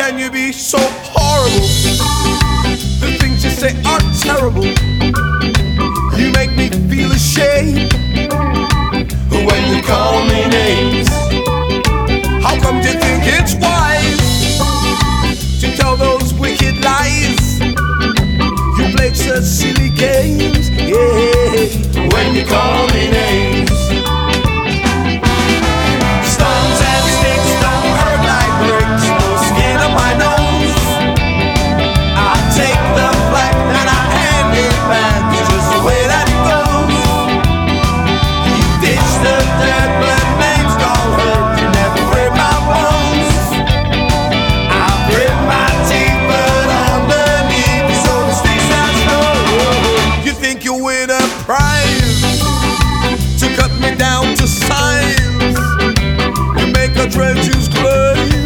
can you be so horrible? The things you say are terrible. You make me feel ashamed when you call me names. How come you think it's wise to tell those wicked lies? You play such silly games, yeah, when you call me names. Stones and sticks don't hurt like bricks. No skin on my nose. I take the flak and I hand it back. It's just the way that it goes. You ditch the dirt, but names don't hurt. You never break my bones. I break my teeth, but underneath is all the sticks that snow. You think you win a prize to cut me down to size? You make a dread juice glide.